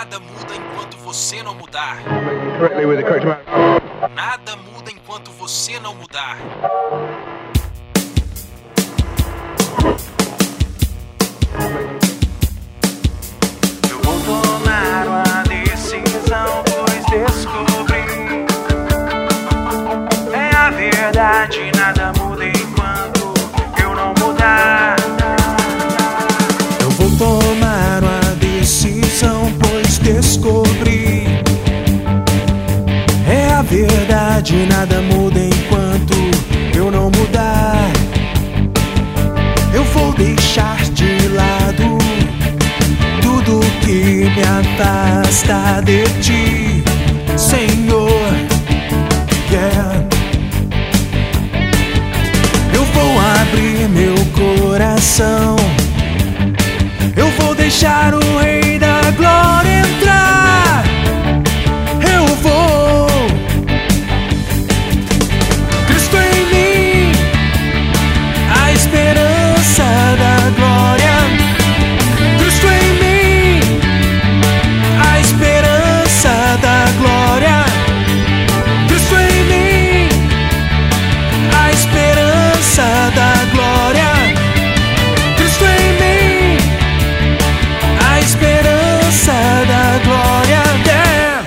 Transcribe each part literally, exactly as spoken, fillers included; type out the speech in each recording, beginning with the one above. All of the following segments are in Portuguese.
Nada muda enquanto você não mudar. Nada muda enquanto você não mudar. Eu vou tomar uma decisão, pois descobri é a verdade, nada muda enquanto eu não mudar. Eu vou tomar uma decisão, pois descobri é a verdade, nada muda enquanto eu não mudar. Eu vou deixar de lado tudo que me afasta de ti, Senhor. Yeah. Eu vou abrir meu coração, eu vou deixar o Rei da Glória entrar. Eu vou, Cristo em mim, a esperança da glória. Cristo em mim, a esperança da glória. Cristo em mim, a esperança da glória. Cristo em mim, a esperança da glória. Yeah.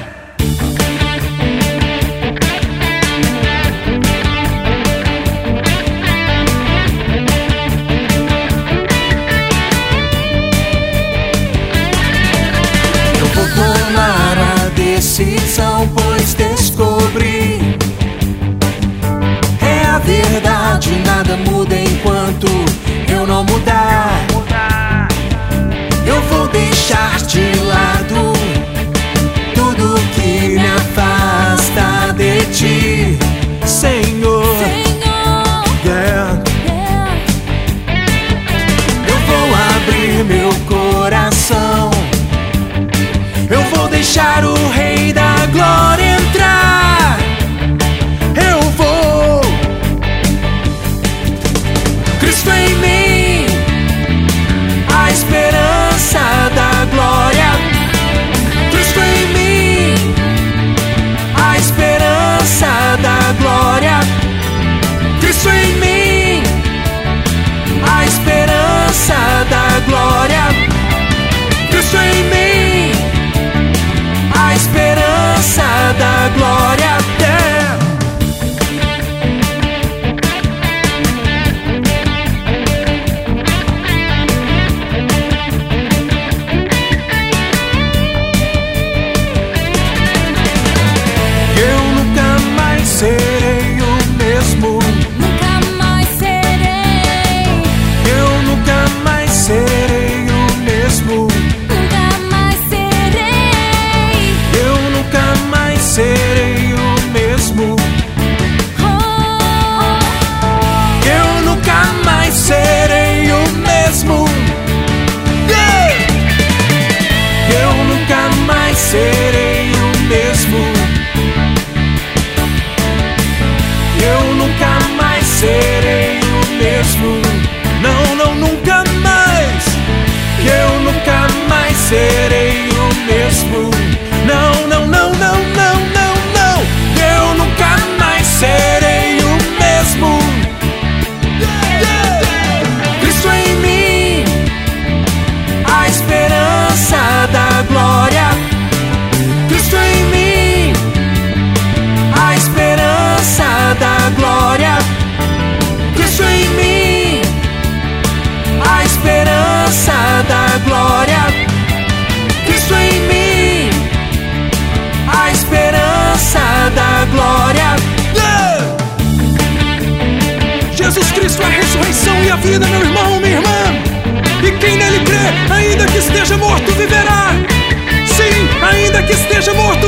Eu vou tomar a decisão, pois descobri é a verdade, nada muda enquanto eu não mudar. Eu vou deixar de lado tudo que me afasta de ti, Senhor. Yeah. Eu vou abrir meu coração, eu vou deixar o Rei da Glória entrar. Eu vou, Cristo em mim, a esperança da glória. Cristo em mim, a esperança da glória. Cristo em mim, a esperança da glória. Cristo em mim, a esperança da glória. Yeah. Eu nunca mais serei o mesmo. Nunca mais serei. Eu nunca mais serei o mesmo. Nunca mais serei. Eu nunca mais serei o mesmo. Oh, Eu nunca mais serei o mesmo. Yeah! Eu nunca mais serei o mesmo. Eu nunca mais serei o mesmo. Não, não, nunca mais. Eu nunca mais serei o mesmo. Não, não, não, não, não, não, não. Eu nunca mais serei o mesmo. Cristo em mim, a esperança da glória. Cristo em mim, a esperança da glória. Cristo em mim, a esperança da glória. Cristo em mim, a esperança da glória. Yeah! Jesus Cristo é a ressurreição e a vida, meu irmão, minha irmã. E quem nele crê, ainda que esteja morto, viverá. Sim, ainda que esteja morto,